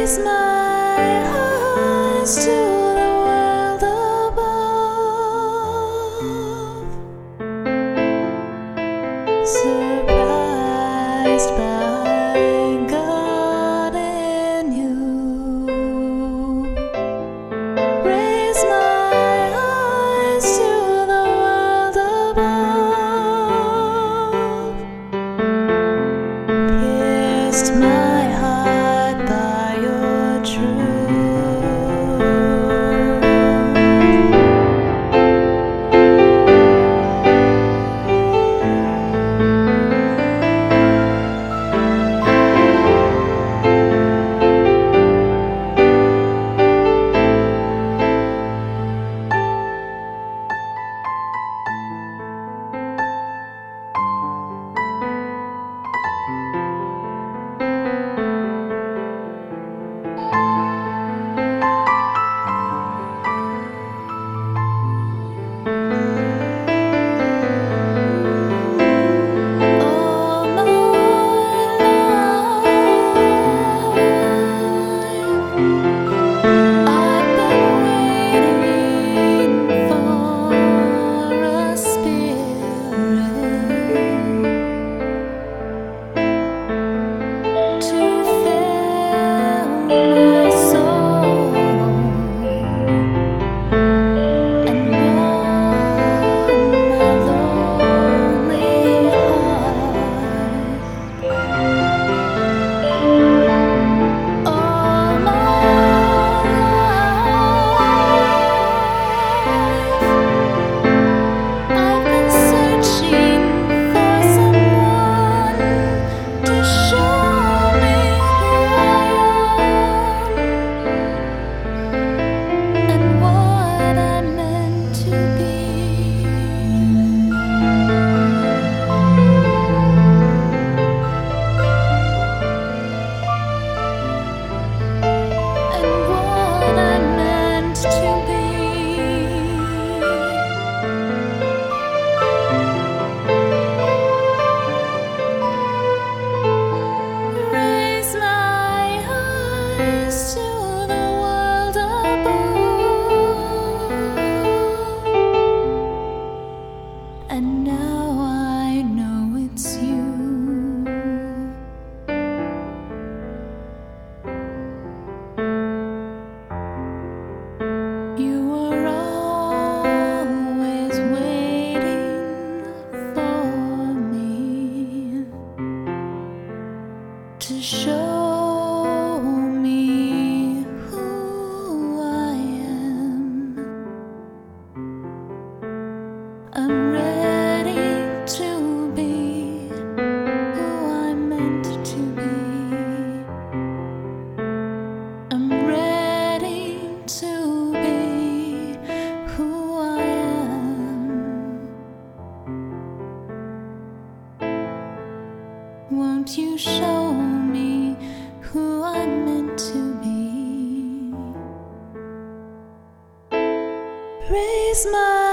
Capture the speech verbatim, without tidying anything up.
Raise my eyes to the world above, surprised by God in you. Raise my eyes to the world above, pierced my heart by your truth. And now I know it's you. You were always waiting for me to show me who I am. I'm ready to be who I'm meant to be. I'm ready to be who I am. Won't you show me who I'm meant to be? Raise my